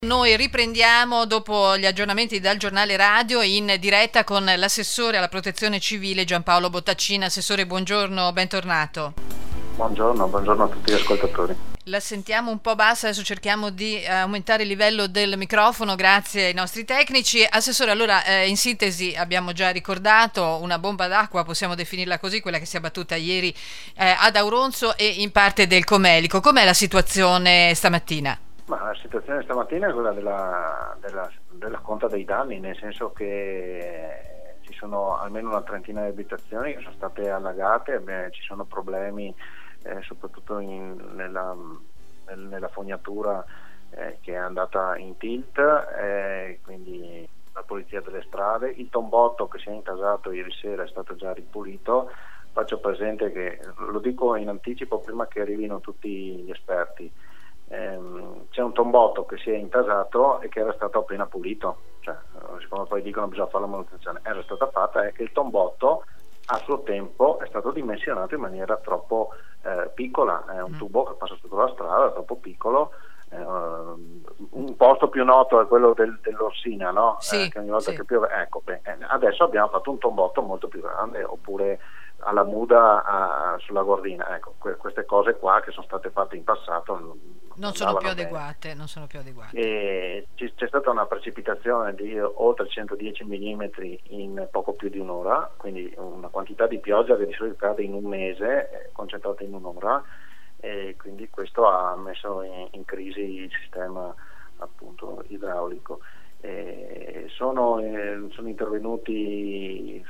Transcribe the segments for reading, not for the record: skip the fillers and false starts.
Noi riprendiamo dopo gli aggiornamenti dal giornale radio in diretta con l'assessore alla protezione civile Giampaolo Bottaccina. Assessore, buongiorno, bentornato. Buongiorno a tutti gli ascoltatori. La sentiamo un po' bassa, adesso cerchiamo di aumentare il livello del microfono grazie ai nostri tecnici. Assessore, allora in sintesi abbiamo già ricordato una bomba d'acqua, possiamo definirla così, quella che si è abbattuta ieri ad Auronzo e in parte del Comelico. Com'è la situazione stamattina? Ma la situazione stamattina è quella della conta dei danni, nel senso che ci sono almeno una trentina di abitazioni che sono state allagate, ci sono problemi soprattutto nella fognatura che è andata in tilt, quindi la polizia delle strade, il tombotto che si è intasato ieri sera è stato già ripulito. Faccio presente che, lo dico in anticipo prima che arrivino tutti gli esperti, c'è un tombotto che si è intasato e che era stato appena pulito, cioè siccome poi dicono bisogna fare la manutenzione, era stata fatta, è che il tombotto a suo tempo è stato dimensionato in maniera troppo piccola, è un tubo che passa sotto la strada, troppo piccolo. Un posto più noto è quello dell'Orsina, no? Sì, che ogni volta sì. che piove, ecco, adesso abbiamo fatto un tombotto molto più grande, oppure alla Muda sulla Gordina, ecco, queste cose qua che sono state fatte in passato Non sono più adeguate. e c'è stata una precipitazione di oltre 110 mm in poco più di un'ora, quindi una quantità di pioggia che di solito cade in un mese, concentrata in un'ora, e quindi questo ha messo in crisi il sistema appunto idraulico. Sono intervenuti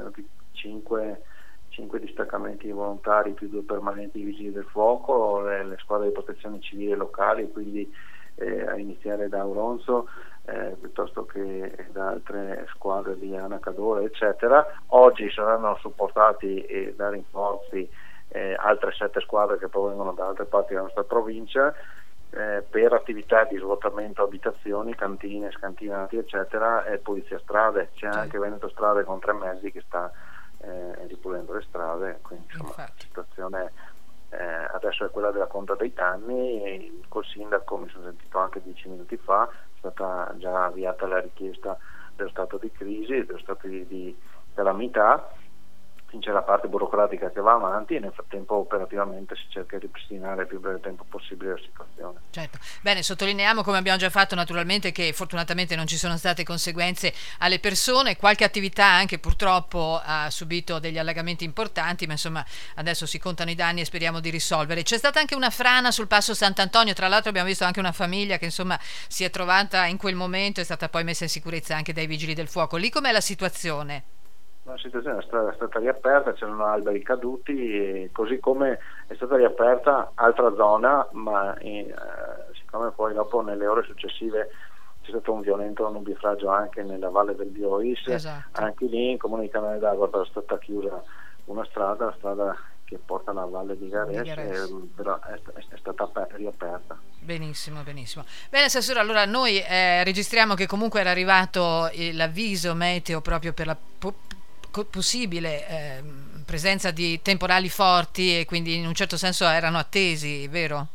5 distaccamenti volontari più 2 permanenti vigili del fuoco, le squadre di protezione civile locali, quindi a iniziare da Auronzo piuttosto che da altre squadre di Anacadore eccetera. Oggi saranno supportati da rinforzi altre 7 squadre che provengono da altre parti della nostra provincia per attività di svuotamento abitazioni, cantine, scantinati eccetera, e polizia strade. C'è anche Veneto Strade con 3 mezzi che sta ripulendo le strade, quindi insomma la situazione adesso è quella della conta dei danni, e col sindaco mi sono sentito anche 10 minuti fa, è stata già avviata la richiesta dello stato di crisi, dello stato di calamità. C'è la parte burocratica che va avanti e nel frattempo operativamente si cerca di ripristinare il più breve tempo possibile la situazione. Certo. Bene, sottolineiamo, come abbiamo già fatto naturalmente, che fortunatamente non ci sono state conseguenze alle persone, qualche attività anche purtroppo ha subito degli allagamenti importanti, ma insomma adesso si contano i danni e speriamo di risolvere. C'è stata anche una frana sul passo Sant'Antonio, tra l'altro abbiamo visto anche una famiglia che insomma si è trovata in quel momento, è stata poi messa in sicurezza anche dai vigili del fuoco. Lì com'è la situazione? La situazione è stata riaperta, c'erano alberi caduti, e così come è stata riaperta altra zona, ma siccome poi dopo nelle ore successive c'è stato un violento nubifragio anche nella valle del Biois, Esatto. Anche lì in comune di Canale d'Agua è stata chiusa una strada, la strada che porta alla valle di Gares, però è stata riaperta. Benissimo. Bene, Assessore, allora noi registriamo che comunque era arrivato l'avviso meteo proprio per la possibile presenza di temporali forti, e quindi in un certo senso erano attesi, vero?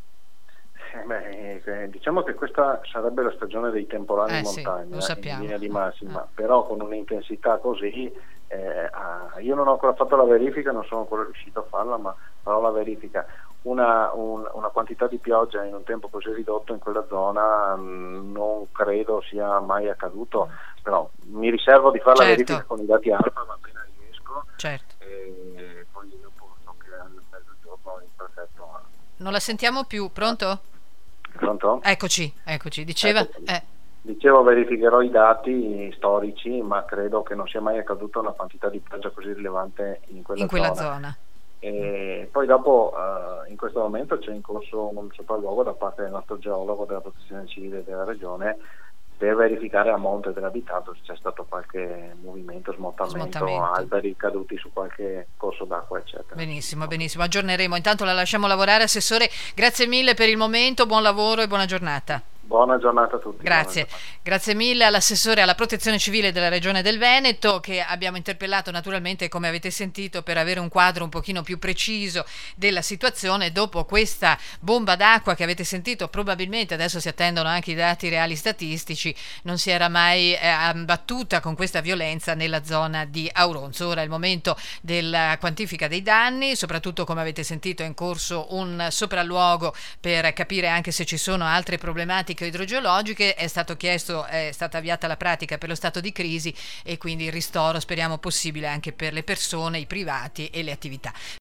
Diciamo che questa sarebbe la stagione dei temporali in Sì, montagna, lo sappiamo. in linea di massima, però con un'intensità così, io non ho ancora fatto la verifica, non sono ancora riuscito a farla, ma farò la verifica. Una quantità di pioggia in un tempo così ridotto in quella zona non credo sia mai accaduto, però mi riservo di fare la verifica con i dati ARPA, ma appena riesco. Certo. E poi dopo so che al mezzogiorno il prefetto. Non la sentiamo più, pronto? Pronto? Eccoci, diceva. Dicevo, verificherò i dati storici, ma credo che non sia mai accaduta una quantità di pioggia così rilevante in quella zona. E poi dopo in questo momento c'è in corso un sopralluogo da parte del nostro geologo della protezione civile della regione per verificare a monte dell'abitato se c'è stato qualche movimento, smottamento, alberi caduti su qualche corso d'acqua eccetera. Benissimo, aggiorneremo. Intanto la lasciamo lavorare, Assessore, grazie mille per il momento, buon lavoro e buona giornata. Buona giornata a tutti. Grazie, grazie mille all'assessore alla protezione civile della Regione del Veneto, che abbiamo interpellato naturalmente, come avete sentito, per avere un quadro un pochino più preciso della situazione dopo questa bomba d'acqua che avete sentito. Probabilmente adesso si attendono anche i dati reali statistici, non si era mai abbattuta con questa violenza nella zona di Auronzo. Ora è il momento della quantifica dei danni, soprattutto, come avete sentito, è in corso un sopralluogo per capire anche se ci sono altre problematiche idrogeologiche. È stata avviata la pratica per lo stato di crisi e quindi il ristoro speriamo possibile anche per le persone, i privati e le attività.